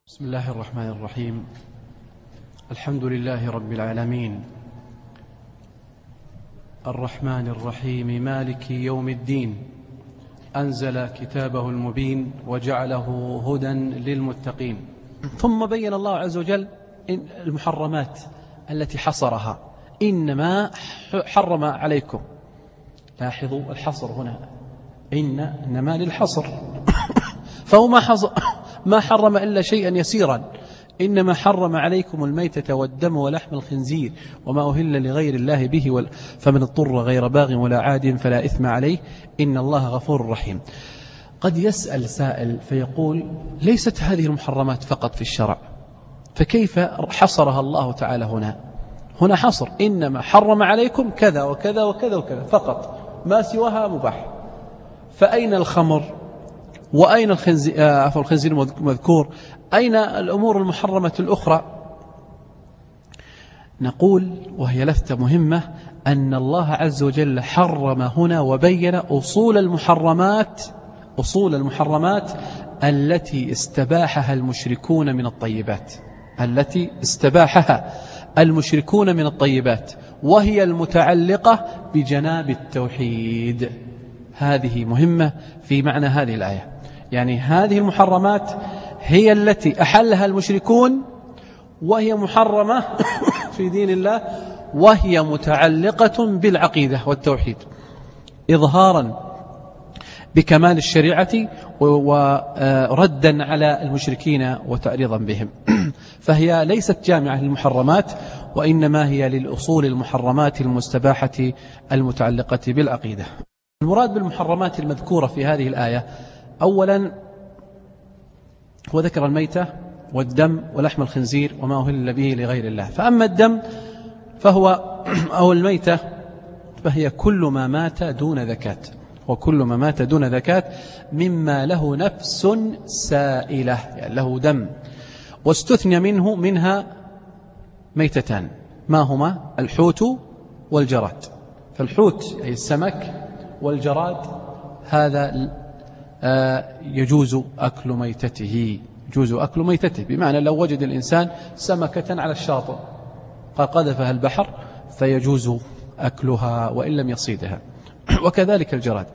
بسم الله الرحمن الرحيم. الحمد لله رب العالمين، الرحمن الرحيم، مالك يوم الدين، أنزل كتابه المبين وجعله هدى للمتقين. ثم بين الله عز وجل المحرمات التي حصرها. إنما حرم عليكم، لاحظوا الحصر هنا، إنما للحصر فهو ما حرم إلا شيئا يسيرا. إنما حرم عليكم الميتة والدم ولحم الخنزير وما أهل لغير الله به فمن اضطر غير باغ ولا عاد فلا إثم عليه إن الله غفور رحيم. قد يسأل سائل فيقول: ليست هذه المحرمات فقط في الشرع، فكيف حصرها الله تعالى هنا حصر، إنما حرم عليكم كذا وكذا وكذا وكذا فقط، ما سواها مباح. فأين الخمر وأين الخنزير المذكور؟ أين الأمور المحرمة الأخرى؟ نقول، وهي لفتة مهمة، أن الله عز وجل حرم هنا وبين أصول المحرمات التي استباحها المشركون من الطيبات، وهي المتعلقة بجناب التوحيد. هذه مهمة في معنى هذه الآية، يعني هذه المحرمات هي التي أحلها المشركون، وهي محرمة في دين الله، وهي متعلقة بالعقيدة والتوحيد، إظهارا بكمال الشريعة وردا على المشركين وتعريضا بهم. فهي ليست جامعة للمحرمات، وإنما هي للأصول المحرمات المستباحة المتعلقة بالعقيدة. المراد بالمحرمات المذكورة في هذه الآية: أولا هو ذكر الميتة والدم ولحم الخنزير وما أهل به لغير الله. فأما الدم أو الميتة فهي كل ما مات دون ذكاة، مما له نفس سائلة، يعني له دم. واستثنى منها ميتتان، ما هما؟ الحوت والجراد. فالحوت أي السمك، والجراد هذا يجوز أكل ميتته، بمعنى لو وجد الإنسان سمكة على الشاطئ قذفها البحر فيجوز أكلها وإن لم يصيدها، وكذلك الجراد.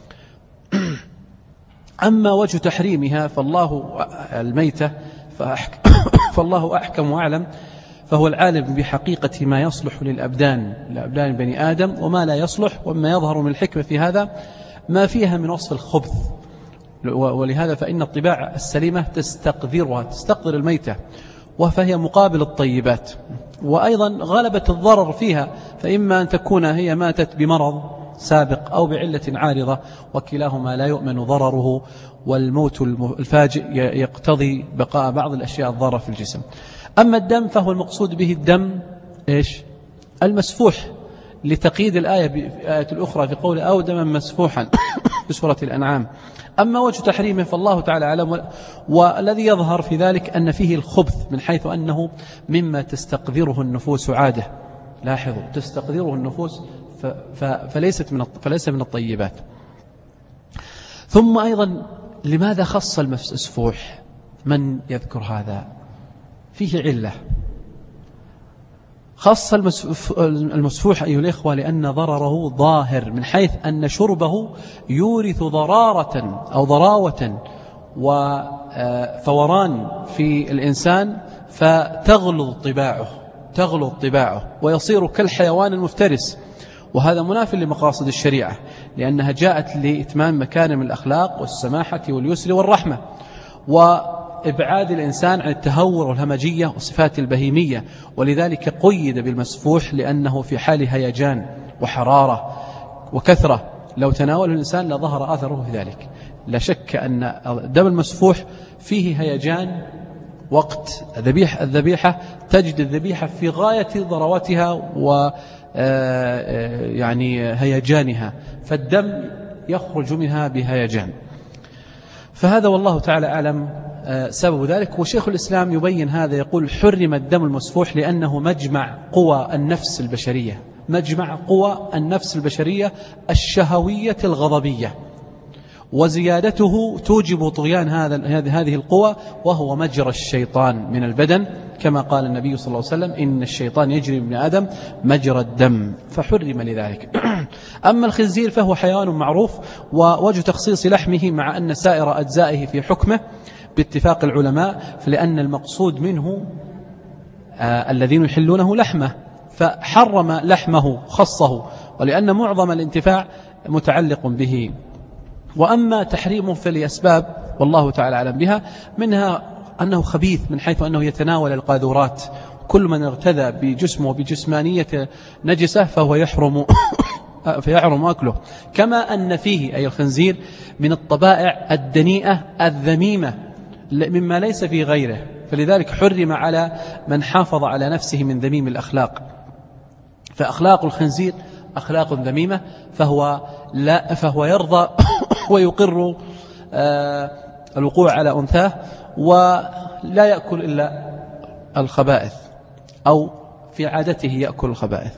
أما وجه تحريمها الميتة فالله أحكم وأعلم، فهو العالم بحقيقة ما يصلح للأبدان بني آدم وما لا يصلح. وما يظهر من الحكمة في هذا ما فيها من وصف الخبث، ولهذا فإن الطباع السليمة تستقذر الميتة، فهي مقابل الطيبات. وأيضا غلبة الضرر فيها، فإما أن تكون هي ماتت بمرض سابق أو بعلة عارضة، وكلاهما لا يؤمن ضرره، والموت الفاجئ يقتضي بقاء بعض الأشياء الضارة في الجسم. أما الدم فهو المقصود به الدم المسفوح، لتقييد الآية بآية الأخرى في قول أو دما مسفوحا في سورة الأنعام. أما وجه تحريمه فالله تعالى أعلم، والذي يظهر في ذلك أن فيه الخبث، من حيث أنه مما تستقذره النفوس عادة. لاحظوا، تستقذره النفوس، فليس من الطيبات. ثم أيضا لماذا خص المسفوح؟ من يذكر هذا؟ فيه علة. خص المسفوح أيها الإخوة لأن ضرره ظاهر، من حيث أن شربه يورث ضرارة أو ضراوة وفوران في الإنسان، فتغلظ طباعه ويصير كالحيوان المفترس. وهذا مناف لمقاصد الشريعة، لأنها جاءت لإتمام مكارم الأخلاق والسماحة واليسر والرحمة، وإبعاد الإنسان عن التهور والهمجية والصفات البهيمية. ولذلك قيد بالمسفوح، لأنه في حال هيجان وحرارة وكثرة، لو تناوله الإنسان لظهر آثره في ذلك. لا شك أن الدم المسفوح فيه هيجان. وقت الذبيحة تجد الذبيحة في غاية ضرواتها يعني هيجانها، فالدم يخرج منها بهيجان. فهذا والله تعالى أعلم سبب ذلك. وشيخ الإسلام يبين هذا، يقول: حرم الدم المسفوح لأنه مجمع قوى النفس البشرية الشهوية الغضبية، وزيادته توجب طغيان هذه القوى، وهو مجرى الشيطان من البدن، كما قال النبي صلى الله عليه وسلم: إن الشيطان يجري من آدم مجرى الدم، فحرم لذلك. أما الخنزير فهو حيوان معروف، ووجه تخصيص لحمه مع أن سائر أجزائه في حكمه باتفاق العلماء، فلأن المقصود منه الذين يحلونه لحمه، فحرم لحمه خصه، ولأن معظم الانتفاع متعلق به. وأما تحريمه فلأسباب والله تعالى أعلم بها، منها أنه خبيث من حيث أنه يتناول القاذورات، كل من ارتدى بجسمه بجسمانية نجسة فهو فيحرم أكله، كما أن فيه أي الخنزير من الطبائع الدنيئة الذميمة مما ليس في غيره، فلذلك حرم على من حافظ على نفسه من ذميم الأخلاق. فأخلاق الخنزير أخلاق ذميمة، فهو يرضى ويقر الوقوع على أنثاه، ولا يأكل إلا الخبائث، أو في عادته يأكل الخبائث.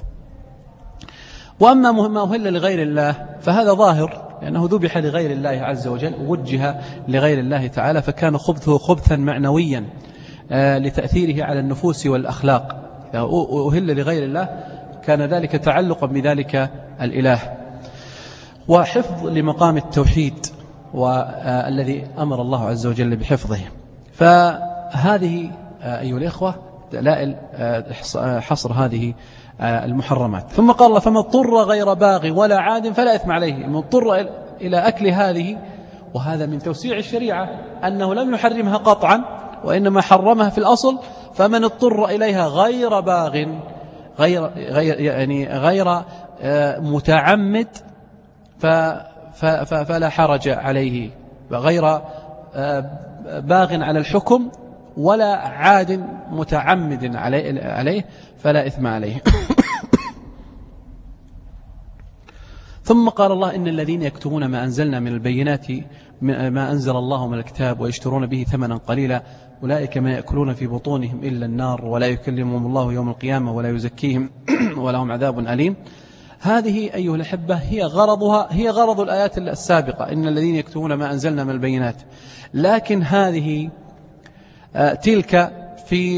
وأما ما أهل لغير الله فهذا ظاهر، لأنه ذبح لغير الله عز وجل، وجه لغير الله تعالى، فكان خبثه خبثا معنويا لتأثيره على النفوس والأخلاق. إذا أهل لغير الله كان ذلك تعلقا بذلك الإله، وحفظ لمقام التوحيد والذي أمر الله عز وجل بحفظه. فهذه أيها الإخوة دلائل حصر هذه المحرمات. ثم قال الله: فمن اضطر غير باغ ولا عاد فلا إثم عليه. من اضطر إلى أكل هذه، وهذا من توسيع الشريعة، أنه لم يحرمها قطعا وإنما حرمها في الأصل. فمن اضطر إليها غير باغ، غير متعمد، فلا حرج عليه، غير باغ على الحكم ولا عاد متعمد عليه فلا إثم عليه. ثم قال الله: إن الذين يكتمون ما أنزلنا من البينات ما أنزل الله من الكتاب ويشترون به ثمنا قليلا أولئك ما يأكلون في بطونهم إلا النار ولا يكلمهم الله يوم القيامة ولا يزكيهم ولهم عذاب أليم. هذه أيها الأحبة هي غرض الآيات السابقة: إن الذين يكتمون ما أنزلنا من البينات. لكن هذه تلك في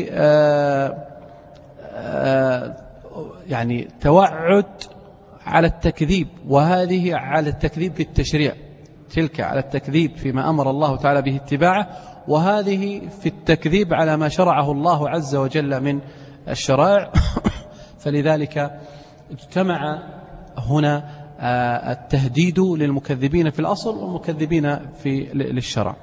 يعني توعد على التكذيب، وهذه على التكذيب في التشريع. تلك على التكذيب فيما أمر الله تعالى به اتباعه، وهذه في التكذيب على ما شرعه الله عز وجل من الشرائع. فلذلك اجتمع هنا التهديد للمكذبين في الأصل والمكذبين للشرع.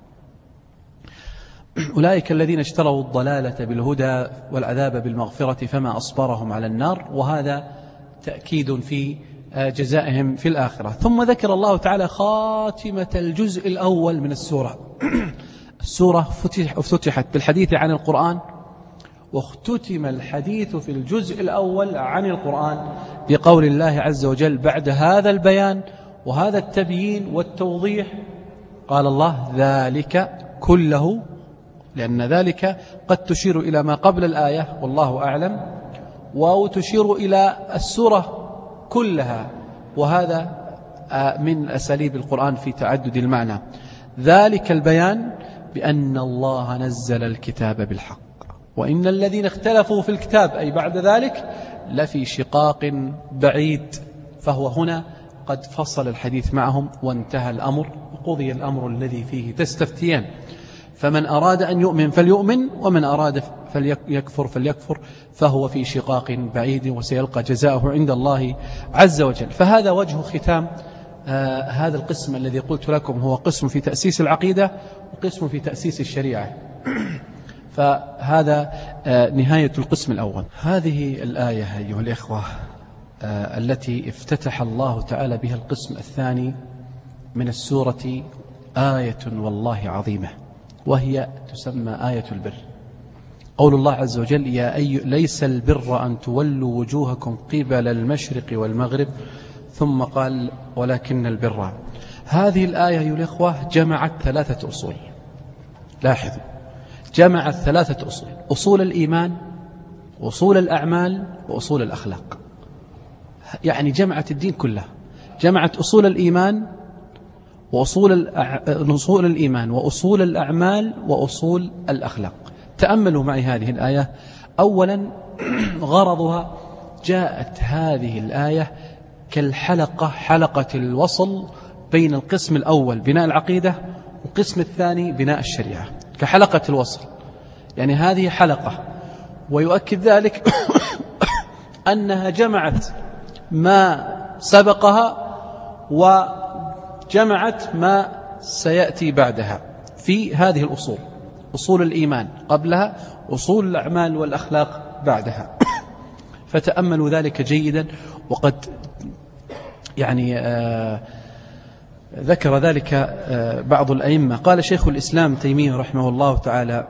أولئك الذين اشتروا الضلالة بالهدى والعذاب بالمغفرة فما أصبرهم على النار، وهذا تأكيد في جزائهم في الآخرة. ثم ذكر الله تعالى خاتمة الجزء الأول من السورة. السورة افتتحت بالحديث عن القرآن، واختتم الحديث في الجزء الأول عن القرآن بقول الله عز وجل: بعد هذا البيان وهذا التبيين والتوضيح قال الله: ذلك كله، لأن ذلك قد تشير إلى ما قبل الآية والله أعلم، وتشير إلى السورة كلها، وهذا من أساليب القرآن في تعدد المعنى. ذلك البيان بأن الله نزل الكتاب بالحق، وإن الذين اختلفوا في الكتاب أي بعد ذلك لفي شقاق بعيد. فهو هنا قد فصل الحديث معهم وانتهى الأمر وقضي الأمر الذي فيه تستفتيان. فمن أراد أن يؤمن فليؤمن، ومن أراد فليكفر، فهو في شقاق بعيد وسيلقى جزاءه عند الله عز وجل. فهذا وجه ختام هذا القسم الذي قلت لكم، هو قسم في تأسيس العقيدة وقسم في تأسيس الشريعة. فهذا نهاية القسم الأول. هذه الآية أيها الإخوة التي افتتح الله تعالى بها القسم الثاني من السورة آية والله عظيمة، وهي تسمى آية البر. قول الله عز وجل: ليس البر أن تولوا وجوهكم قبل المشرق والمغرب، ثم قال: ولكن البر. هذه الآية أيها الإخوة جمعت ثلاثة أصول. لاحظوا، جمعت ثلاثة أصول: أصول الإيمان، وأصول الأعمال، وأصول الأخلاق. يعني جمعت الدين كله، جمعت أصول الإيمان وأصول الإيمان وأصول الأعمال وأصول الأخلاق. تأملوا معي هذه الآية. أولا غرضها، جاءت هذه الآية كالحلقة، حلقة الوصل بين القسم الأول بناء العقيدة والقسم الثاني بناء الشريعة، كحلقة الوصل. يعني هذه حلقة، ويؤكد ذلك أنها جمعت ما سبقها وجمعت ما سيأتي بعدها في هذه الأصول، أصول الإيمان قبلها، أصول الأعمال والأخلاق بعدها. فتأملوا ذلك جيدا. وقد يعني ذكر ذلك بعض الأئمة. قال شيخ الإسلام تيمية رحمه الله تعالى: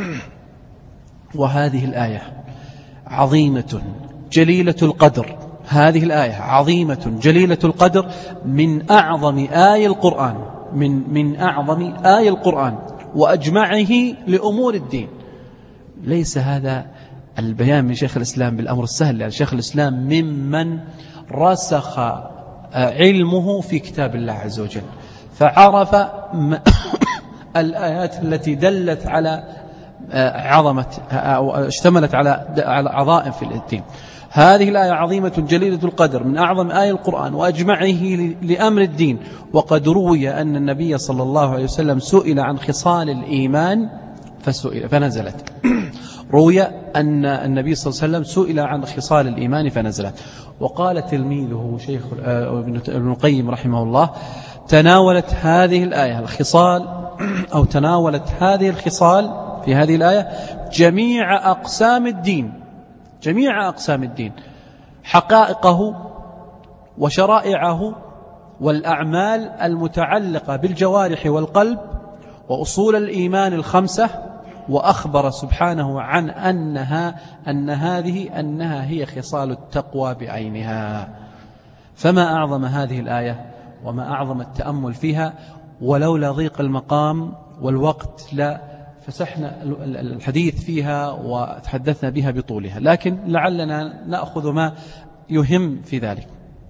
وهذه الآية عظيمة جليلة القدر، هذه الآية عظيمة جليلة القدر، من أعظم آي القرآن، من أعظم آي القرآن وأجمعه لأمور الدين. ليس هذا البيان من شيخ الإسلام بالأمر السهل، لأن شيخ الإسلام ممن رسخ علمه في كتاب الله عز وجل، فعرف الآيات التي دلت على عظمة أو اشتملت على عظائم في الدين. هذه الآية عظيمة جليلة القدر، من أعظم آي القرآن وأجمعه لأمر الدين. وقد روي أن النبي صلى الله عليه وسلم سئل عن خصال الإيمان فنزلت. روي أن النبي صلى الله عليه وسلم سئل عن خصال الإيمان فنزلت. وقال تلميذه شيخ ابن القيم رحمه الله: تناولت هذه الآية الخصال، أو تناولت هذه الخصال في هذه الآية جميع أقسام الدين، جميع أقسام الدين، حقائقه وشرائعه والأعمال المتعلقة بالجوارح والقلب، وأصول الإيمان الخمسة. وأخبر سبحانه عن أنها هي خصال التقوى بعينها. فما أعظم هذه الآية وما أعظم التأمل فيها. ولولا ضيق المقام والوقت لا فسحنا الحديث فيها وتحدثنا بها بطولها، لكن لعلنا نأخذ ما يهم في ذلك.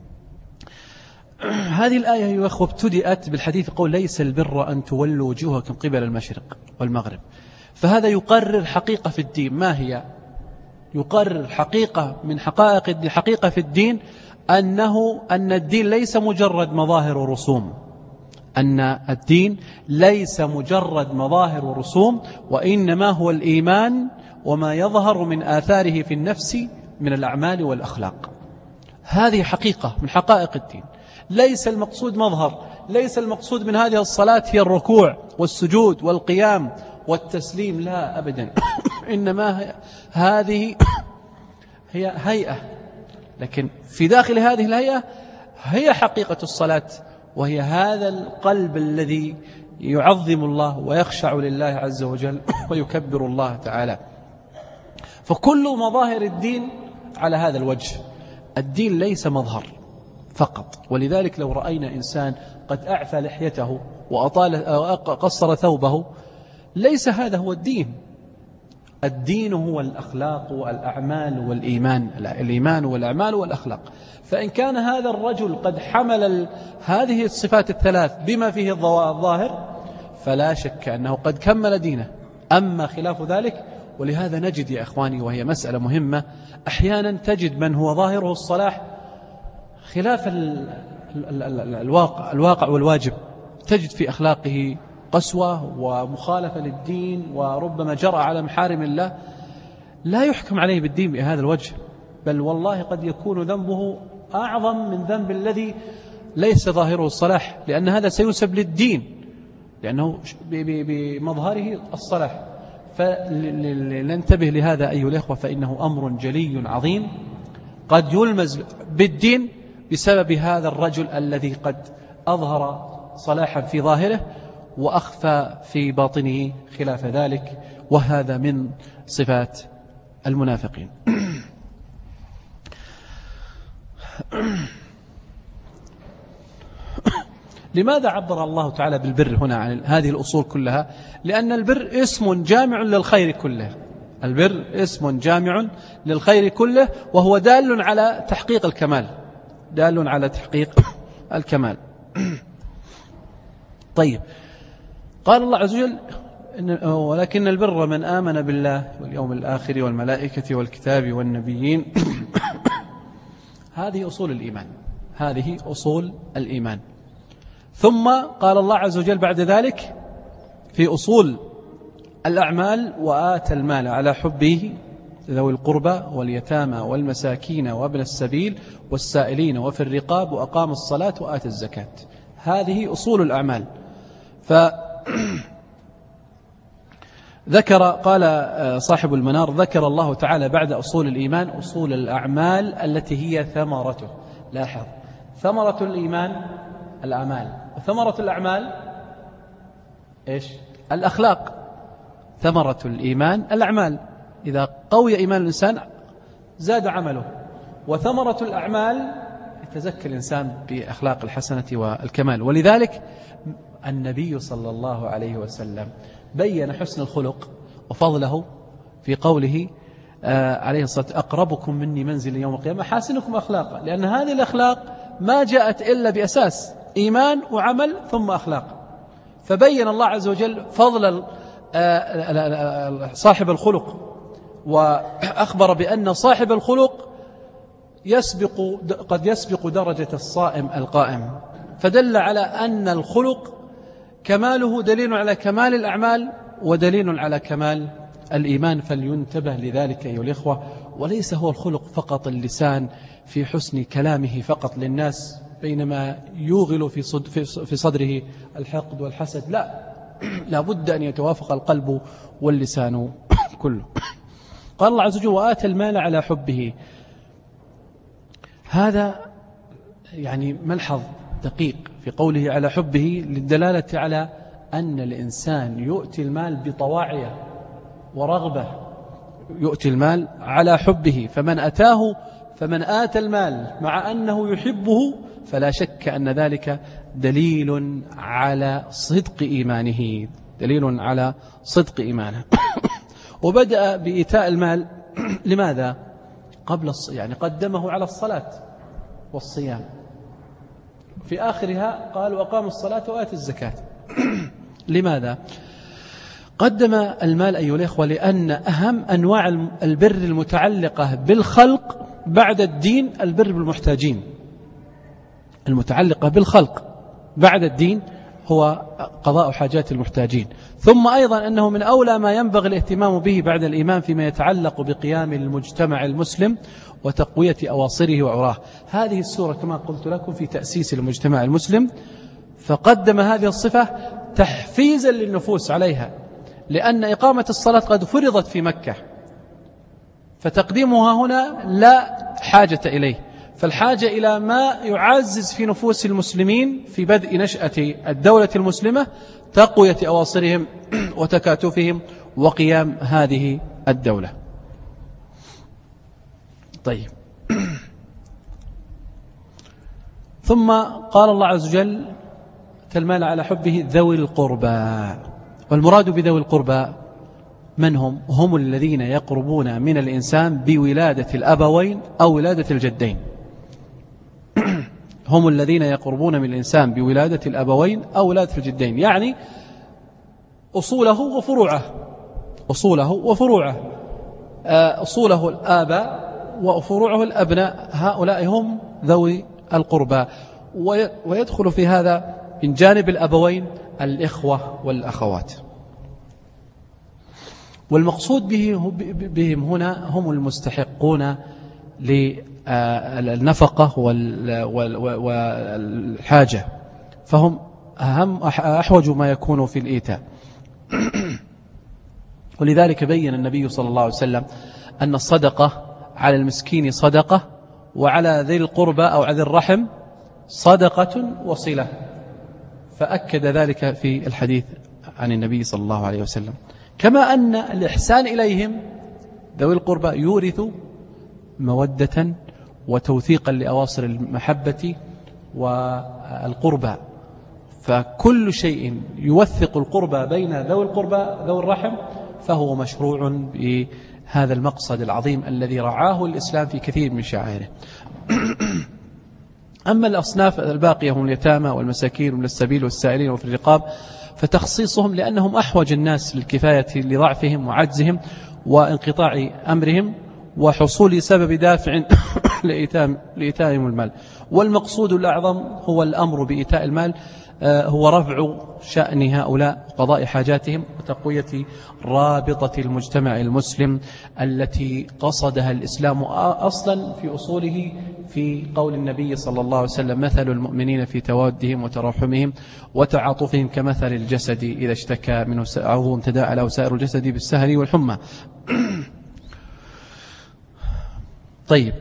هذه الآية يا أخوة ابتدأت بالحديث قول: ليس البر أن تولوا وجوهكم قبل المشرق والمغرب. فهذا يقرر حقيقة في الدين. ما هي؟ يقرر حقيقة من حقائق الدين، حقيقة في الدين، أن الدين ليس مجرد مظاهر ورسوم، أن الدين ليس مجرد مظاهر ورسوم، وإنما هو الإيمان وما يظهر من آثاره في النفس من الأعمال والأخلاق. هذه حقيقة من حقائق الدين. ليس المقصود مظهر، ليس المقصود من هذه الصلاة هي الركوع والسجود والقيام والتسليم، لا أبدا. إنما هذه هي هيئة، لكن في داخل هذه الهيئة هي حقيقة الصلاة، وهي هذا القلب الذي يعظم الله ويخشع لله عز وجل ويكبر الله تعالى. فكل مظاهر الدين على هذا الوجه. الدين ليس مظهر فقط. ولذلك لو رأينا إنسان قد أعفى لحيته قصر ثوبه، ليس هذا هو الدين. الدين هو الأخلاق والأعمال والإيمان، الإيمان والأعمال والأخلاق. فإن كان هذا الرجل قد حمل هذه الصفات الثلاث بما فيه الظاهر، فلا شك أنه قد كمل دينه. أما خلاف ذلك، ولهذا نجد يا إخواني، وهي مسألة مهمة، أحيانا تجد من هو ظاهره الصلاح خلاف الواقع والواجب، تجد في أخلاقه قسوة ومخالفة للدين، وربما جرأ على محارم الله. لا يحكم عليه بالدين بهذا الوجه، بل والله قد يكون ذنبه أعظم من ذنب الذي ليس ظاهره الصلاح، لأن هذا سينسب للدين، لأنه بمظهره الصلاح. فلننتبه لهذا أيها الأخوة، فإنه أمر جلي عظيم قد يلمز بالدين بسبب هذا الرجل الذي قد أظهر صلاحا في ظاهره وأخفى في باطنه خلاف ذلك، وهذا من صفات المنافقين. لماذا عبر الله تعالى بالبر هنا عن هذه الأصول كلها؟ لأن البر اسم جامع للخير كله. البر اسم جامع للخير كله، وهو دال على تحقيق الكمال، دال على تحقيق الكمال. طيب، قال الله عز وجل ولكن البر من آمن بالله واليوم الآخر والملائكة والكتاب والنبيين. هذه أصول الإيمان، هذه أصول الإيمان. ثم قال الله عز وجل بعد ذلك في أصول الأعمال: وآتى المال على حبه ذوي القربى واليتامى والمساكين وابن السبيل والسائلين وفي الرقاب وأقام الصلاة وآتى الزكاة. هذه أصول الأعمال. ذكر، قال صاحب المنار: ذكر الله تعالى بعد أصول الإيمان أصول الأعمال التي هي ثمرته. لاحظ، ثمرة الإيمان الأعمال، وثمرة الأعمال إيش؟ الأخلاق. ثمرة الإيمان الأعمال، إذا قوي إيمان الإنسان زاد عمله، وثمرة الأعمال يتزكى الإنسان بأخلاق الحسنة والكمال. ولذلك النبي صلى الله عليه وسلم بين حسن الخلق وفضله في قوله عليه الصلاة والسلام: أقربكم مني منزل يوم القيامة حاسنكم أخلاقا، لأن هذه الأخلاق ما جاءت إلا بأساس إيمان وعمل ثم أخلاق. فبين الله عز وجل فضل صاحب الخلق، وأخبر بأن صاحب الخلق قد يسبق درجة الصائم القائم، فدل على أن الخلق كماله دليل على كمال الأعمال ودليل على كمال الإيمان. فلينتبه لذلك أيها الإخوة. وليس هو الخلق فقط اللسان في حسن كلامه فقط للناس بينما يوغل في صدره الحقد والحسد، لا بد أن يتوافق القلب واللسان كله. قال الله عز وجل: وآتى المال على حبه. هذا يعني ملحظ دقيق في قوله على حبه، للدلالة على أن الإنسان يؤتي المال بطواعية ورغبة، يؤتي المال على حبه. فمن آتى المال مع أنه يحبه فلا شك أن ذلك دليل على صدق إيمانه، دليل على صدق إيمانه. وبدأ بإيتاء المال لماذا؟ يعني قدمه على الصلاة والصيام، في آخرها قال: وأقام الصلاة وآتى الزكاة. لماذا قدم المال أيها الإخوة؟ لأن أهم أنواع البر المتعلقة بالخلق بعد الدين البر بالمحتاجين. المتعلقة بالخلق بعد الدين هو قضاء حاجات المحتاجين. ثم أيضا أنه من أولى ما ينبغي الاهتمام به بعد الإيمان فيما يتعلق بقيام المجتمع المسلم وتقوية أواصره وعراه. هذه السورة كما قلت لكم في تأسيس المجتمع المسلم، فقدم هذه الصفة تحفيزا للنفوس عليها، لأن إقامة الصلاة قد فرضت في مكة، فتقديمها هنا لا حاجة إليه، فالحاجة إلى ما يعزز في نفوس المسلمين في بدء نشأة الدولة المسلمة، تقوية أواصرهم وتكاتفهم وقيام هذه الدولة. طيب، ثم قال الله عز وجل: المال على حبه ذوي القربى. والمراد بذوي القربى من هم؟ هم الذين يقربون من الإنسان بولادة الأبوين أو ولادة الجدين. هم الذين يقربون من الإنسان بولادة الأبوين أو ولادة الجدين، يعني أصوله وفروعه، أصوله وفروعه، أصوله الآباء وفروعه الأبناء، هؤلاء هم ذوي القربى. ويدخل في هذا من جانب الأبوين الإخوة والأخوات. والمقصود بهم هنا هم المستحقون للنفقة والحاجة، فهم أحوج ما يكون في الإيتاء. ولذلك بين النبي صلى الله عليه وسلم أن الصدقة على المسكين صدقة، وعلى ذي القربى أو على الرحم صدقة وصلة، فأكد ذلك في الحديث عن النبي صلى الله عليه وسلم. كما أن الإحسان إليهم ذوي القربى يورث مودة وتوثيقا لأواصر المحبة والقربى، فكل شيء يوثق القربى بين ذوي القربى ذوي الرحم فهو مشروع بهذا المقصد العظيم الذي رعاه الإسلام في كثير من شعائره. أما الأصناف الباقية هم اليتامى والمساكين ومن السبيل والسائلين وفي الرقاب فتخصيصهم لأنهم أحوج الناس للكفاية لضعفهم وعجزهم وانقطاع أمرهم وحصول سبب دافع لإيتائهم المال. والمقصود الأعظم هو الأمر بإيتاء المال، هو رفع شأن هؤلاء وقضاء حاجاتهم وتقوية رابطة المجتمع المسلم التي قصدها الإسلام أصلا في أصوله في قول النبي صلى الله عليه وسلم: مثل المؤمنين في توادهم وتراحمهم وتعاطفهم كمثل الجسد إذا اشتكى منه عضو تداعى له سائر الجسد بالسهر والحمى. طيب،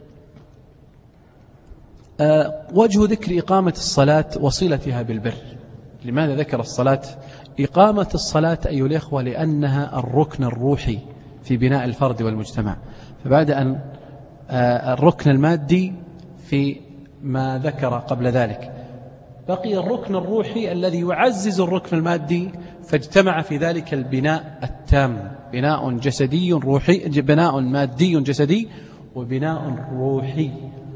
وجه ذكر إقامة الصلاة وصلتها بالبر. لماذا ذكر الصلاة؟ إقامة الصلاة أيها الإخوة لأنها الركن الروحي في بناء الفرد والمجتمع. فبعد أن الركن المادي في ما ذكر قبل ذلك، بقي الركن الروحي الذي يعزز الركن المادي، فاجتمع في ذلك البناء التام: بناء جسدي روحي، بناء مادي جسدي، وبناء روحي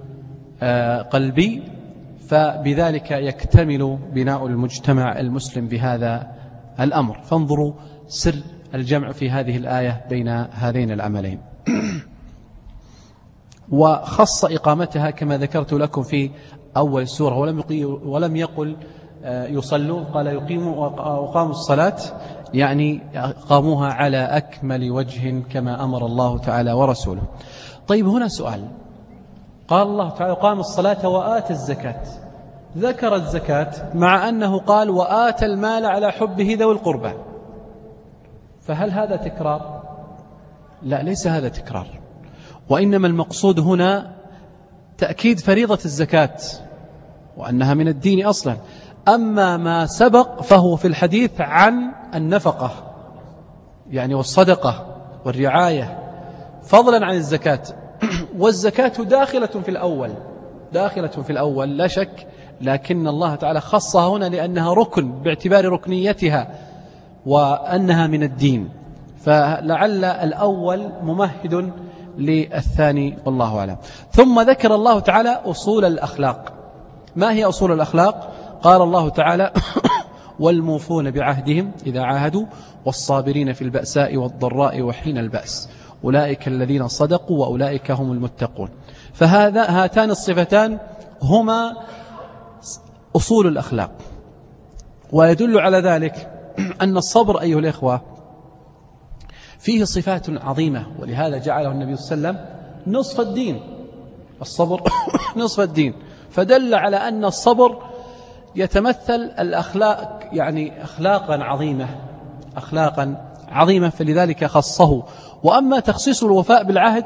قلبي. فبذلك يكتمل بناء المجتمع المسلم بهذا الأمر. فانظروا سر الجمع في هذه الآية بين هذين العملين. وخص إقامتها كما ذكرت لكم في أول السورة، ولم يقل يصلوا، قال يقيموا وقاموا الصلاة، يعني قاموها على أكمل وجه كما أمر الله تعالى ورسوله. طيب، هنا سؤال. قال الله تعالى: قام الصلاة وآتى الزكاة. ذكر الزكاة مع أنه قال: وآتى المال على حبه ذوي القربى. فهل هذا تكرار؟ لا، ليس هذا تكرار، وإنما المقصود هنا تأكيد فريضة الزكاة وأنها من الدين أصلا. أما ما سبق فهو في الحديث عن النفقة، يعني والصدقة والرعاية، فضلا عن الزكاة. والزكاة داخلة في الأول لا شك، لكن الله تعالى خصها هنا لأنها ركن باعتبار ركنيتها وأنها من الدين، فلعل الأول ممهد للثاني، والله أعلم. ثم ذكر الله تعالى أصول الأخلاق. ما هي أصول الأخلاق؟ قال الله تعالى: والموفون بعهدهم إذا عاهدوا والصابرين في البأساء والضراء وحين البأس أولئك الذين صدقوا وأولئك هم المتقون. هاتان الصفتان هما أصول الأخلاق. ويدل على ذلك أن الصبر أيها الإخوة فيه صفات عظيمة، ولهذا جعله النبي صلى الله عليه وسلم نصف الدين. الصبر نصف الدين، فدل على أن الصبر يتمثل الأخلاق، يعني أخلاقا عظيمة، فلذلك خصه. وأما تخصيص الوفاء بالعهد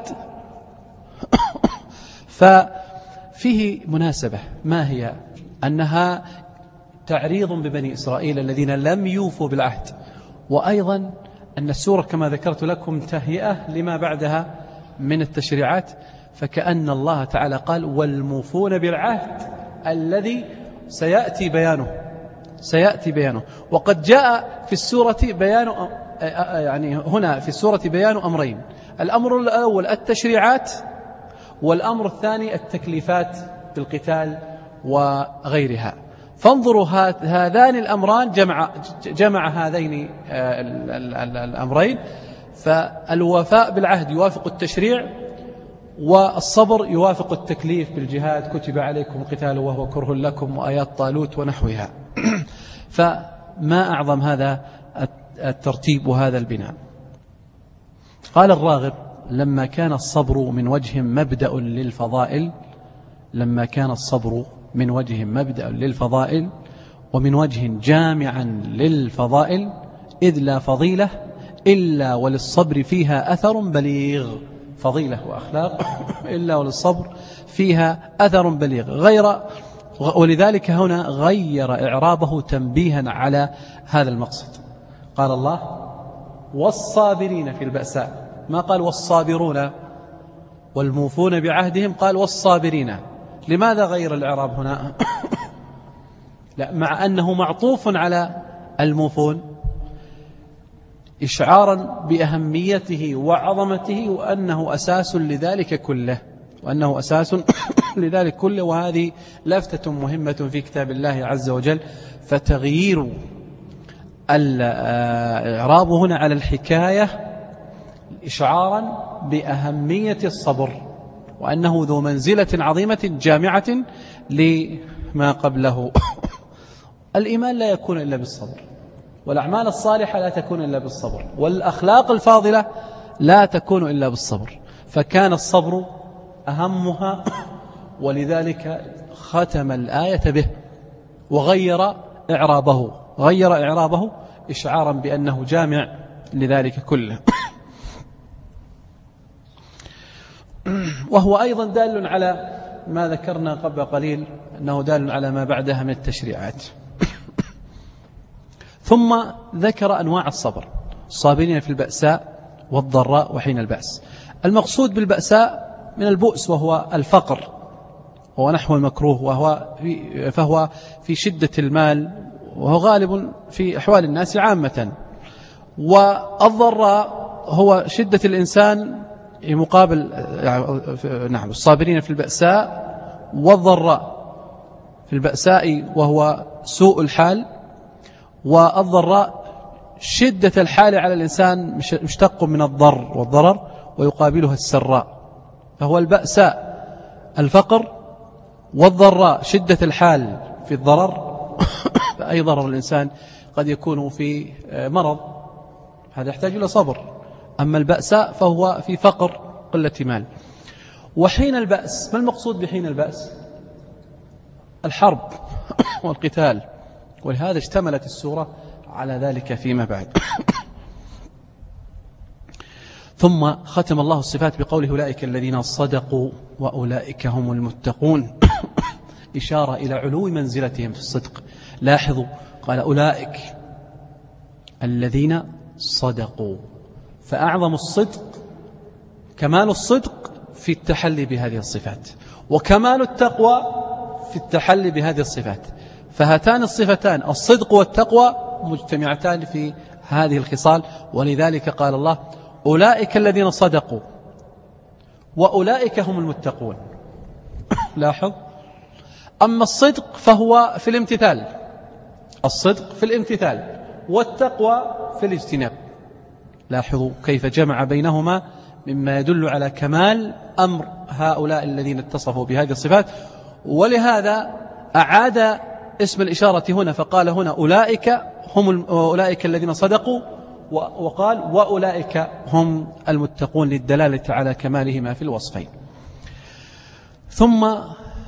ففيه مناسبة، ما هي؟ أنها تعريض ببني إسرائيل الذين لم يوفوا بالعهد، وأيضا أن السورة كما ذكرت لكم تهيئة لما بعدها من التشريعات، فكأن الله تعالى قال: والموفون بالعهد الذي سيأتي بيانه. وقد جاء في السورة بيان، يعني هنا في السورة بيان أمرين: الأمر الأول التشريعات، والأمر الثاني التكليفات بالقتال وغيرها. فانظروا هذان الأمران جمع هذين الأمرين، فالوفاء بالعهد يوافق التشريع، والصبر يوافق التكليف بالجهاد: كتب عليكم القتال وهو كره لكم، وآيات طالوت ونحوها. فما أعظم هذا الترتيب وهذا البناء. قال الراغب: لما كان الصبر من وجه مبدأ للفضائل ومن وجه جامعا للفضائل، إذ لا فضيلة إلا وللصبر فيها أثر بليغ. فضيلة وأخلاق إلا وللصبر فيها أثر بليغ. ولذلك هنا غير إعرابه تنبيها على هذا المقصد. قال الله: والصابرين في البأساء، ما قال والصابرون. والموفون بعهدهم قال والصابرين. لماذا غير الإعراب هنا؟ لا، مع أنه معطوف على الموفون، إشعارا بأهميته وعظمته وأنه أساس لذلك كله. وأنه أساس لذلك كله. وهذه لفتة مهمة في كتاب الله عز وجل. فتغيير الإعراب هنا على الحكاية إشعارا بأهمية الصبر، وأنه ذو منزلة عظيمة جامعة لما قبله. الإيمان لا يكون إلا بالصبر، والأعمال الصالحة لا تكون إلا بالصبر، والأخلاق الفاضلة لا تكون إلا بالصبر. فكان الصبر أهمها، ولذلك ختم الآية به وغير إعرابه إشعارا بأنه جامع لذلك كله. وهو أيضا دال على ما ذكرنا قبل قليل، أنه دال على ما بعدها من التشريعات. ثم ذكر أنواع الصبر: الصابرين في البأساء والضراء وحين البأس. المقصود بالبأساء من البؤس وهو الفقر ونحو المكروه، فهو في شدة المال، وهو غالب في أحوال الناس عامة. والضراء هو شدة الإنسان مقابل نعم الصابرين في البأساء والضراء. في البأساء وهو سوء الحال، والضراء شدة الحال على الإنسان مشتق من الضر والضرر، ويقابلها السراء. فهو البأساء الفقر، والضراء شدة الحال في الضرر. فأي ضرر الإنسان قد يكون في مرض، هذا يحتاج إلى صبر. أما البأساء فهو في فقر، قلة مال. وحين البأس، ما المقصود بحين البأس؟ الحرب والقتال، ولهذا اشتملت السورة على ذلك فيما بعد. ثم ختم الله الصفات بقوله: أولئك الذين صدقوا وأولئك هم المتقون، إشارة إلى علو منزلتهم في الصدق. لاحظوا، قال أولئك الذين صدقوا، فأعظم الصدق كمال الصدق في التحلي بهذه الصفات، وكمال التقوى في التحلي بهذه الصفات. فهاتان الصفتان الصدق والتقوى مجتمعتان في هذه الخصال، ولذلك قال الله: أولئك الذين صدقوا وأولئك هم المتقون. لاحظ، أما الصدق فهو في الامتثال، الصدق في الامتثال، والتقوى في الاجتناب. لاحظوا كيف جمع بينهما، مما يدل على كمال أمر هؤلاء الذين اتصفوا بهذه الصفات. ولهذا أعاد اسم الإشارة هنا، فقال هنا أولئك الذين صدقوا، وقال وأولئك هم المتقون، للدلالة على كمالهما في الوصفين. ثم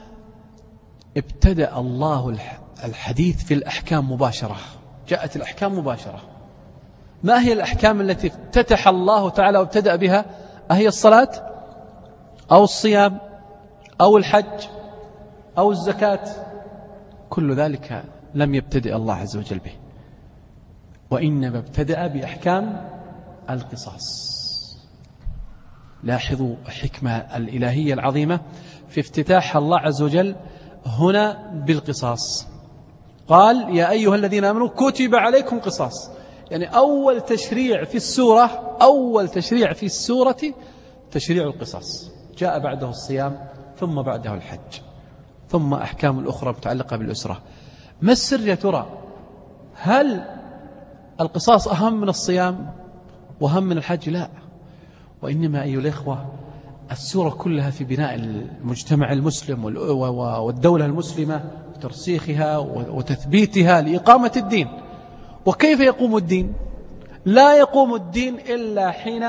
ابتدأ الله الحديث في الأحكام مباشرة. جاءت الأحكام مباشرة. ما هي الأحكام التي افتتح الله تعالى وابتدأ بها؟ أهي الصلاة أو الصيام أو الحج أو الزكاة؟ كل ذلك لم يبتدئ الله عز وجل به، وإنما ابتدأ بأحكام القصاص. لاحظوا الحكمة الإلهية العظيمة في افتتاح الله عز وجل هنا بالقصاص. قال: يا أيها الذين آمنوا كتب عليكم قصاص. يعني أول تشريع في السورة، أول تشريع في السورة تشريع القصاص. جاء بعده الصيام، ثم بعده الحج، ثم أحكام الأخرى متعلقة بالأسرة. ما السر يا ترى؟ هل القصاص أهم من الصيام وأهم من الحج؟ لا، وإنما أيها الإخوة السورة كلها في بناء المجتمع المسلم والدولة المسلمة، وترسيخها وتثبيتها لإقامة الدين. وكيف يقوم الدين؟ لا يقوم الدين إلا حين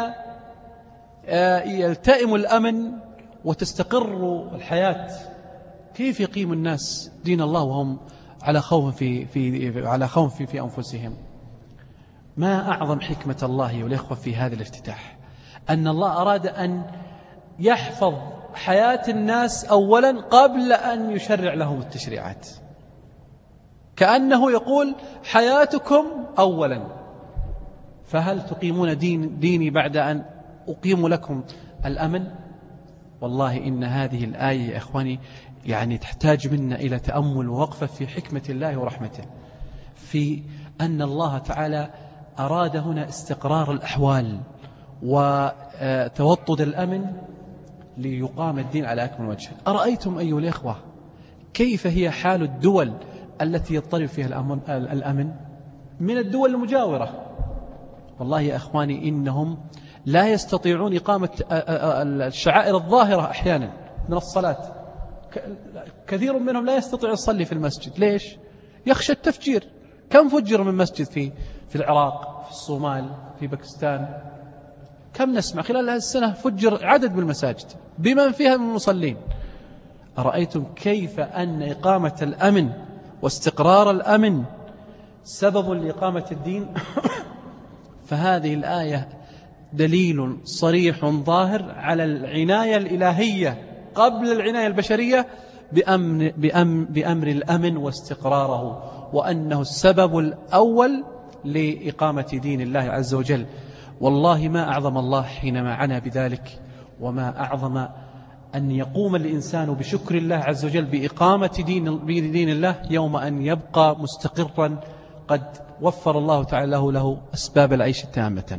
يلتئم الأمن وتستقر الحياة. كيف يقيم الناس دين الله وهم على خوف في أنفسهم؟ ما أعظم حكمة الله والإخوة في هذا الافتتاح، أن الله أراد أن يحفظ حياة الناس أولا قبل أن يشرع لهم التشريعات. كأنه يقول: حياتكم أولا، فهل تقيمون ديني بعد أن أقيم لكم الأمن؟ والله إن هذه الآية يا إخواني يعني تحتاج منا إلى تأمل ووقفة في حكمة الله ورحمته، في أن الله تعالى أراد هنا استقرار الأحوال وتوطد الأمن ليقام الدين على أكمل وجه. أرأيتم أيها الإخوة كيف هي حال الدول التي يضطرب فيها الأمن من الدول المجاورة؟ والله يا أخواني إنهم لا يستطيعون إقامة الشعائر الظاهرة أحيانا من الصلاة. كثير منهم لا يستطيع يصلي في المسجد. ليش؟ يخشى التفجير. كم فجر من مسجد في العراق، في الصومال، في باكستان؟ كم نسمع خلال هذه السنة فجر عدد من المساجد بمن فيها من المصلين. أرأيتم كيف أن إقامة الأمن واستقرار الأمن سبب لإقامة الدين؟ فهذه الآية دليل صريح ظاهر على العناية الإلهية قبل العناية البشرية بأمر الأمن واستقراره، وأنه السبب الأول لإقامة دين الله عز وجل. والله ما أعظم الله حينما عنى بذلك، وما أعظم أن يقوم الإنسان بشكر الله عز وجل بإقامة دين الله يوم أن يبقى مستقرا قد وفر الله تعالى له أسباب العيش التامة.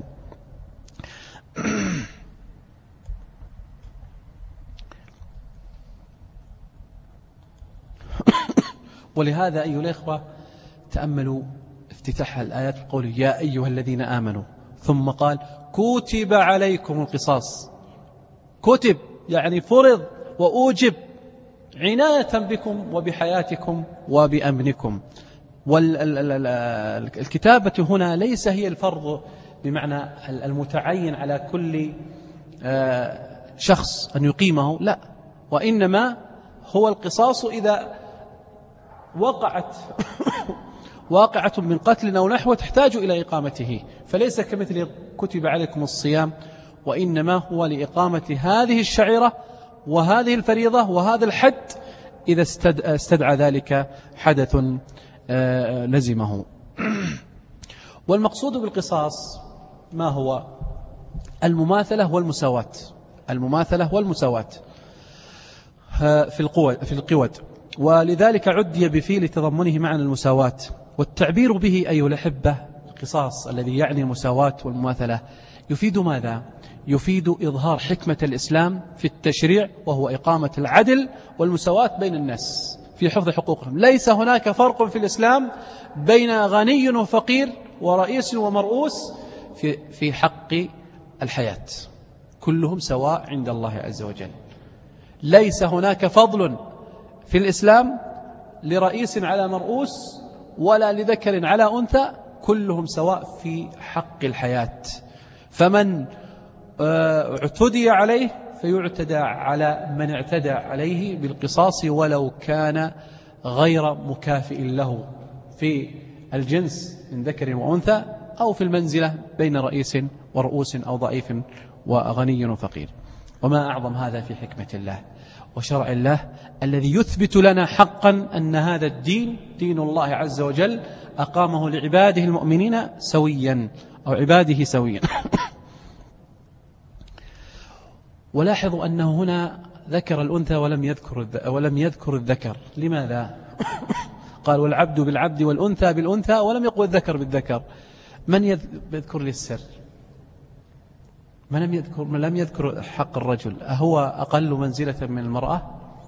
ولهذا أيها الإخوة تأملوا افتتاح الآيات بقوله يا أيها الذين آمنوا، ثم قال كتب عليكم القصاص. كتب يعني فرض وأوجب عناية بكم وبحياتكم وبأمنكم. والكتابة هنا ليس هي الفرض بمعنى المتعين على كل شخص أن يقيمه، لا، وإنما هو القصاص إذا واقعة من قتل أو نحو تحتاج إلى إقامته، فليس كمثل كتب عليكم الصيام، وإنما هو لإقامة هذه الشعيرة وهذه الفريضة وهذا الحد إذا استدعى ذلك حدث لزمه. والمقصود بالقصاص ما هو؟ المماثلة والمساواة. المماثلة والمساواة في القود، ولذلك عدي بفيه لتضمنه معنى المساواة. والتعبير به أيها الأحبة القصاص الذي يعني المساواة والمماثلة يفيد ماذا؟ يفيد إظهار حكمة الإسلام في التشريع، وهو إقامة العدل والمساواة بين الناس في حفظ حقوقهم. ليس هناك فرق في الإسلام بين غني وفقير ورئيس ومرؤوس في حق الحياة، كلهم سواء عند الله عز وجل. ليس هناك فضل في الإسلام لرئيس على مرؤوس ولا لذكر على أنثى، كلهم سواء في حق الحياة. فمن اعتدي عليه فيعتدى على من اعتدى عليه بالقصاص، ولو كان غير مكافئ له في الجنس من ذكر وأنثى، أو في المنزلة بين رئيس ورؤوس، أو ضعيف وغني وفقير. وما أعظم هذا في حكمة الله وشرع الله الذي يثبت لنا حقا أن هذا الدين دين الله عز وجل أقامه لعباده المؤمنين سويا، أو عباده سويا. ولاحظوا أنه هنا ذكر الأنثى ولم يذكر الذكر. لماذا؟ قال والعبد بالعبد والأنثى بالأنثى، ولم يقل الذكر بالذكر. من يذكر لي السر؟ من لم يذكر حق الرجل؟ أهو أقل منزلة من المرأة؟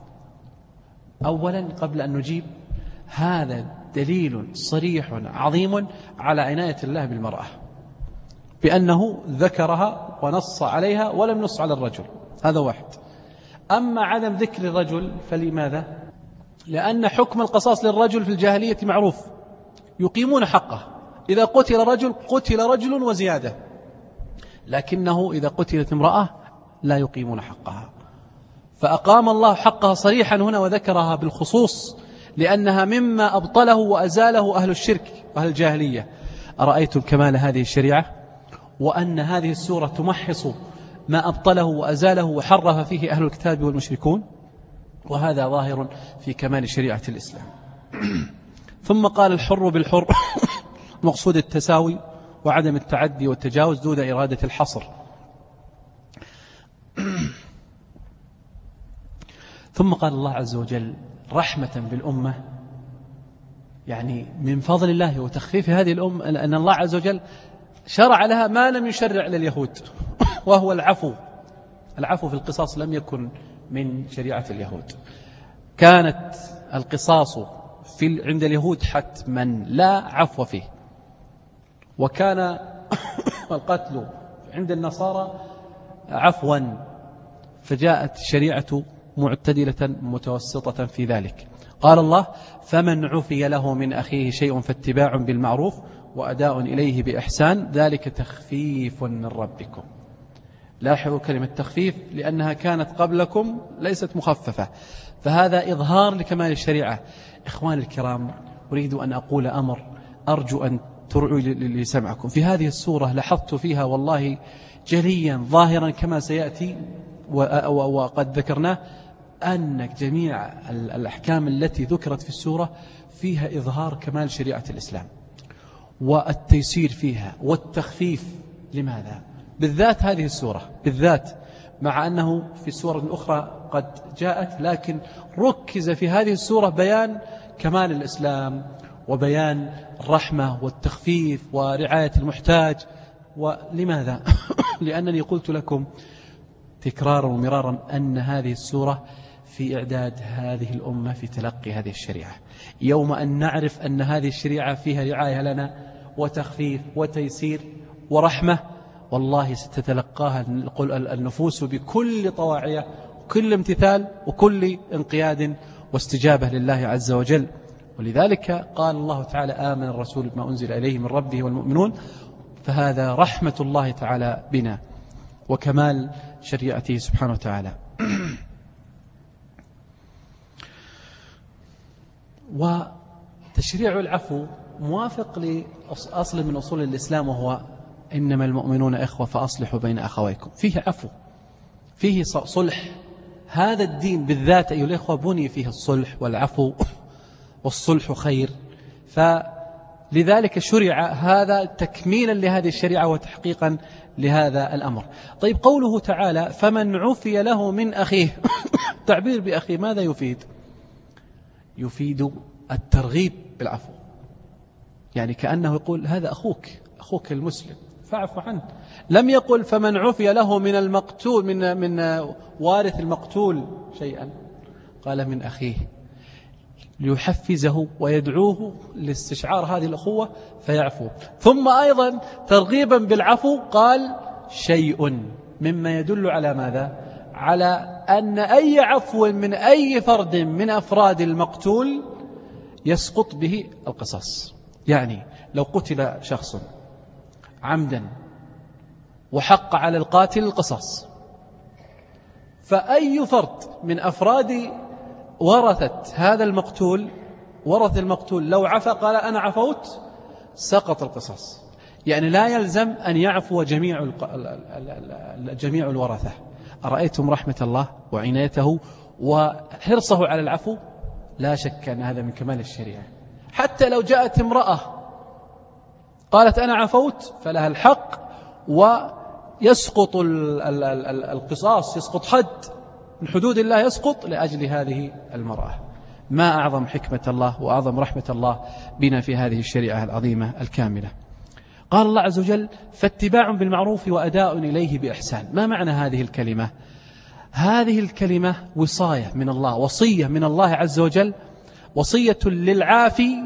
أولا قبل أن نجيب، هذا دليل صريح عظيم على عناية الله بالمرأة، بأنه ذكرها ونص عليها ولم نص على الرجل. هذا واحد. أما عدم ذكر الرجل فلماذا؟ لأن حكم القصاص للرجل في الجاهلية معروف، يقيمون حقه. إذا قتل رجل قتل رجل وزيادة، لكنه إذا قتلت امرأة لا يقيمون حقها. فأقام الله حقها صريحا هنا وذكرها بالخصوص، لأنها مما أبطله وأزاله أهل الشرك وأهل الجاهلية. أرأيتم كمال هذه الشريعة، وأن هذه السورة تمحص ما أبطله وأزاله وحرف فيه أهل الكتاب والمشركون، وهذا ظاهر في كمال شريعة الإسلام. ثم قال الحر بالحر، مقصود التساوي وعدم التعدي والتجاوز دون إرادة الحصر. ثم قال الله عز وجل رحمة بالأمة، يعني من فضل الله وتخفيف هذه الأمة أن الله عز وجل شرع لها ما لم يشرع لليهود، وهو العفو. العفو في القصاص لم يكن من شريعة اليهود. كانت القصاص عند اليهود حتما لا عفو فيه، وكان القتل عند النصارى عفوا، فجاءت الشريعة معتدلة متوسطة في ذلك. قال الله: فمن عفي له من أخيه شيء فاتباع بالمعروف وأداء إليه بإحسان ذلك تخفيف من ربكم. لاحظوا كلمة تخفيف لأنها كانت قبلكم ليست مخففة، فهذا إظهار لكمال الشريعة. إخواني الكرام، أريد أن أقول أمر أرجو أن ترعوا لسمعكم. في هذه السورة لاحظت فيها والله جليا ظاهرا كما سيأتي وقد ذكرناه أن جميع الأحكام التي ذكرت في السورة فيها إظهار كمال شريعة الإسلام والتيسير فيها والتخفيف. لماذا؟ بالذات هذه السورة بالذات، مع أنه في السورة الأخرى قد جاءت، لكن ركز في هذه السورة بيان كمال الإسلام وبيان الرحمة والتخفيف ورعاية المحتاج. ولماذا؟ لأنني قلت لكم تكرارا ومرارا أن هذه السورة في إعداد هذه الأمة في تلقي هذه الشريعة. يوم أن نعرف أن هذه الشريعة فيها رعاية لنا وتخفيف وتيسير ورحمة، والله ستتلقاها النفوس بكل طواعية وكل امتثال وكل انقياد واستجابة لله عز وجل. ولذلك قال الله تعالى: آمن الرسول بما أنزل إليه من ربه والمؤمنون. فهذا رحمة الله تعالى بنا وكمال شريعته سبحانه وتعالى. وتشريع العفو موافق لأصل من أصول الإسلام، وهو إنما المؤمنون إخوة فأصلحوا بين أخويكم. فيه عفو، فيه صلح. هذا الدين بالذات أيها الإخوة بني فيه الصلح والعفو، والصلح خير، فلذلك شرع هذا تكميلا لهذه الشريعة وتحقيقا لهذا الأمر. طيب، قوله تعالى: فمن عفي له من أخيه تعبير بأخيه ماذا يفيد؟ يفيد الترغيب بالعفو، يعني كأنه يقول هذا أخوك المسلم فاعف عنه. لم يقل فمن عفي له من المقتول من وارث المقتول شيئا، قال من أخيه ليحفزه ويدعوه لاستشعار هذه الأخوة فيعفو. ثم أيضا ترغيبا بالعفو قال شيء، مما يدل على ماذا؟ على أن أي عفو من أي فرد من أفراد المقتول يسقط به القصاص. يعني لو قتل شخص عمدا وحق على القاتل القصاص، فأي فرد من أفراد ورثة هذا المقتول، ورث المقتول، لو عفى قال أنا عفوت سقط القصاص. يعني لا يلزم أن يعفو جميع الورثة. أرأيتم رحمة الله وعنايته وحرصه على العفو؟ لا شك أن هذا من كمال الشريعة. حتى لو جاءت امرأة قالت أنا عفوت فلها الحق ويسقط القصاص، يسقط حد من حدود الله يسقط لأجل هذه المرأة. ما أعظم حكمة الله وأعظم رحمة الله بنا في هذه الشريعة العظيمة الكاملة. قال الله عز وجل: فاتباع بالمعروف وأداء إليه بإحسان. ما معنى هذه الكلمة؟ هذه الكلمة وصاية من الله، وصية من الله عز وجل، وصية للعافي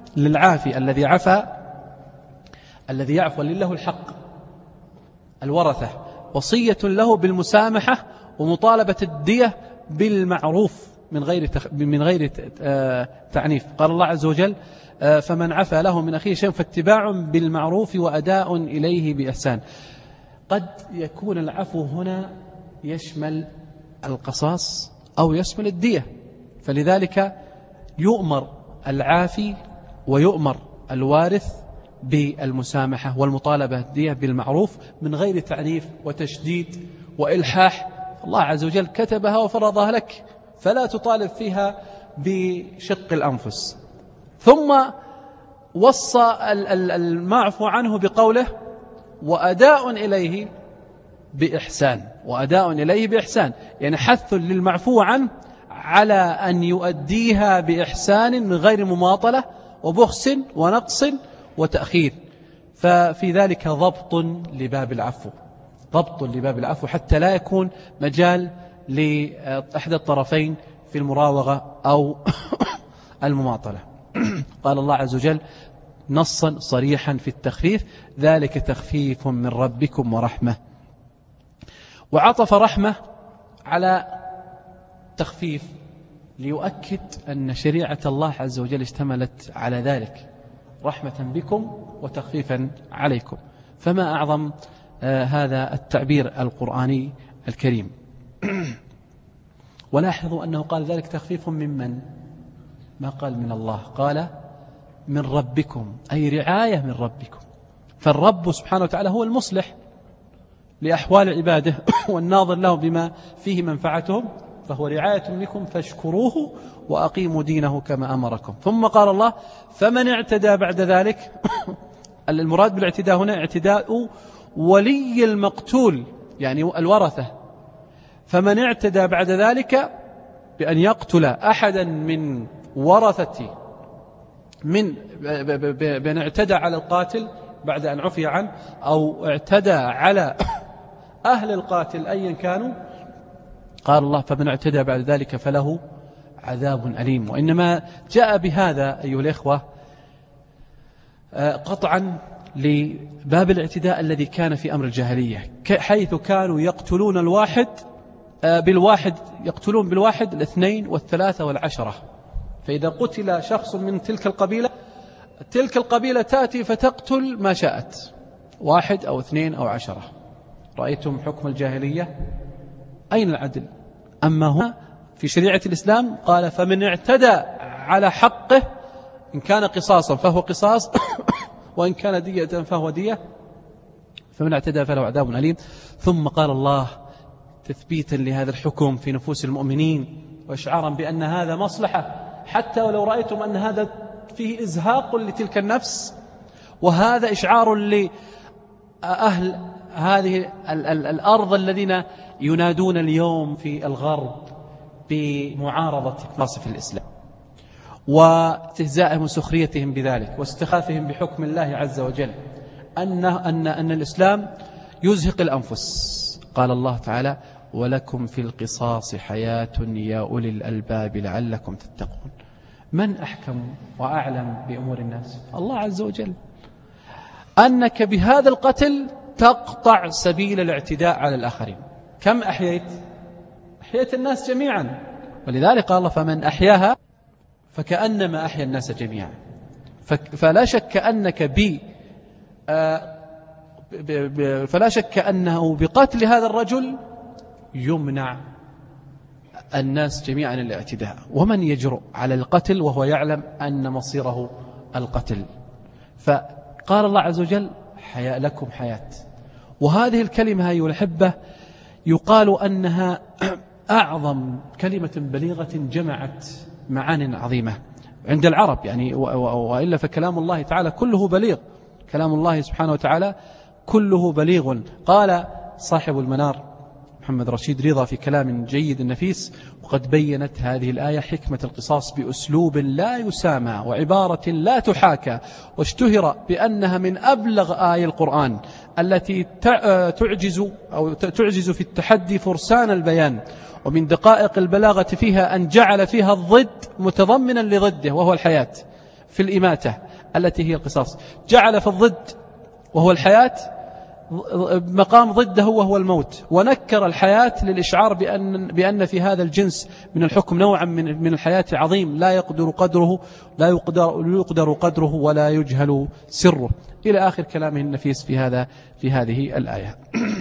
الذي يعفو لله الحق الورثة، وصية له بالمسامحة ومطالبة الدية بالمعروف من غير تعنيف. قال الله عز وجل: فمن عفى له من أخيه شيء فاتباع بالمعروف وأداء إليه بإحسان. قد يكون العفو هنا يشمل القصاص أو يشمل الدية، فلذلك يؤمر العافي ويؤمر الوارث بالمسامحة والمطالبة الدية بالمعروف من غير تعنيف وتشديد وإلحاح. الله عز وجل كتبها وفرضها لك، فلا تطالب فيها بشق الأنفس. ثم وصى المعفو عنه بقوله: وأداء إليه بإحسان. وأداء إليه بإحسان يعني حث للمعفو عنه على أن يؤديها بإحسان من غير مماطلة وبخس ونقص وتأخير. ففي ذلك ضبط لباب العفو. ضبط لباب العفو حتى لا يكون مجال لأحد الطرفين في المراوغة أو المماطلة. قال الله عز وجل نصا صريحا في التخفيف: ذلك تخفيف من ربكم ورحمة. وعطف رحمة على تخفيف ليؤكد أن شريعة الله عز وجل اشتملت على ذلك، رحمة بكم وتخفيفا عليكم. فما أعظم هذا التعبير القرآني الكريم. ولاحظوا أنه قال ذلك تخفيف ممن، ما قال من الله، قال من ربكم، أي رعاية من ربكم. فالرب سبحانه وتعالى هو المصلح لأحوال عباده والناظر له بما فيه منفعتهم، فهو رعاية لكم فاشكروه وأقيموا دينه كما أمركم. ثم قال الله فمن اعتدى بعد ذلك المراد بالاعتداء هنا اعتداء ولي المقتول، يعني الورثة. فمن اعتدى بعد ذلك بأن يقتل أحدا من ورثته، بأن اعتدى على القاتل بعد أن عفي عنه، أو اعتدى على أهل القاتل أيا كانوا، قال الله فمن اعتدى بعد ذلك فله عذاب أليم. وإنما جاء بهذا أيها الإخوة قطعا لباب الاعتداء الذي كان في أمر الجاهلية، حيث كانوا يقتلون الواحد بالواحد، يقتلون بالواحد الاثنين والثلاثة والعشرة. فإذا قتل شخص من تلك القبيلة، تلك القبيلة تأتي فتقتل ما شاءت، واحد أو اثنين أو عشرة. رأيتم حكم الجاهلية؟ أين العدل؟ أما هنا في شريعة الإسلام قال فمن اعتدى على حقه، إن كان قصاصا فهو قصاص وإن كان دية فهو دية، فمن اعتدى فله عذاب أليم. ثم قال الله تثبيتا لهذا الحكم في نفوس المؤمنين وإشعارا بأن هذا مصلحة، حتى ولو رأيتم أن هذا فيه إزهاق لتلك النفس، وهذا إشعار لأهل هذه الأرض الذين ينادون اليوم في الغرب بمعارضة النص في الإسلام واستهزائهم وسخريتهم بذلك واستخافهم بحكم الله عز وجل، أن الإسلام يزهق الأنفس. قال الله تعالى ولكم في القصاص حياة يا أولي الألباب لعلكم تتقون. من أحكم وأعلم بأمور الناس؟ الله عز وجل. أنك بهذا القتل تقطع سبيل الاعتداء على الآخرين. كم أحييت؟ أحييت الناس جميعا. ولذلك قال الله فمن أحياها فكأنما أحيا الناس جميعا. فلا شك أنك فلا شك أنه بقتل هذا الرجل يمنع الناس جميعا الاعتداء. ومن يجرؤ على القتل وهو يعلم أن مصيره القتل؟ فقال الله عز وجل حياء لكم حياة. وهذه الكلمة أيها الأحبة يقال أنها أعظم كلمة بليغة جمعت معان عظيمة عند العرب، يعني وإلا فكلام الله تعالى كله بليغ، كلام الله سبحانه وتعالى كله بليغ. قال صاحب المنار محمد رشيد رضا في كلام جيد نفيس: وقد بينت هذه الآية حكمة القصاص بأسلوب لا يسامى وعبارة لا تحاكى، واشتهر بأنها من أبلغ آية القرآن التي تعجز في التحدي فرسان البيان، ومن دقائق البلاغة فيها أن جعل فيها الضد متضمنا لضده وهو الحياة في الإماتة التي هي القصاص، جعل في الضد وهو الحياة مقام ضده وهو الموت، ونكر الحياة للإشعار بأن في هذا الجنس من الحكم نوعا من الحياة عظيم لا يقدر قدره ولا يجهل سره، إلى آخر كلامه النفيس في هذه الآية.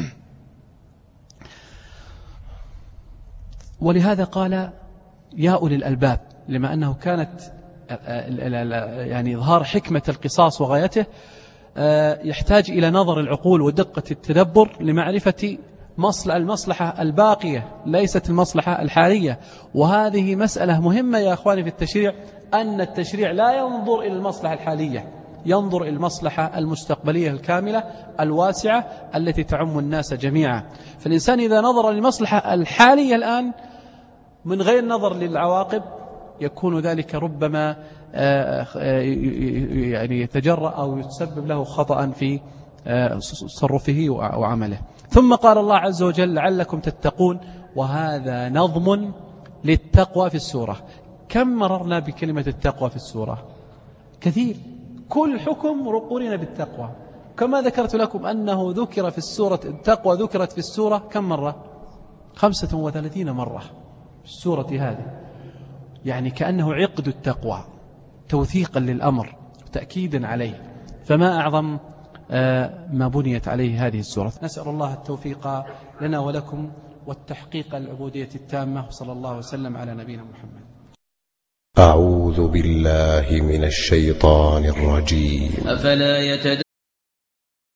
ولهذا قال يا أولي الألباب، لما أنه كانت يعني إظهار حكمة القصاص وغايته يحتاج إلى نظر العقول ودقة التدبر لمعرفة المصلحة الباقية ليست المصلحة الحالية. وهذه مسألة مهمة يا أخواني في التشريع، أن التشريع لا ينظر إلى المصلحة الحالية، ينظر إلى المصلحة المستقبلية الكاملة الواسعة التي تعم الناس جميعا. فالإنسان إذا نظر للمصلحة الحالية الآن من غير نظر للعواقب يكون ذلك ربما يعني يتجرأ أو يتسبب له خطأ في تصرفه وعمله. ثم قال الله عز وجل لعلكم تتقون، وهذا نظم للتقوى في السورة. كم مررنا بكلمة التقوى في السورة؟ كثير. كل حكم قرن بالتقوى. كما ذكرت لكم أنه ذكر في السورة التقوى، ذكرت في السورة كم مرة؟ 35 مرة في السورة هذه، يعني كأنه عقد التقوى توثيقا للأمر وتأكيدا عليه. فما أعظم ما بنيت عليه هذه السورة. نسأل الله التوفيق لنا ولكم والتحقيق العبودية التامة، وصلى الله وسلم على نبينا محمد. أعوذ بالله من الشيطان الرجيم. أفلا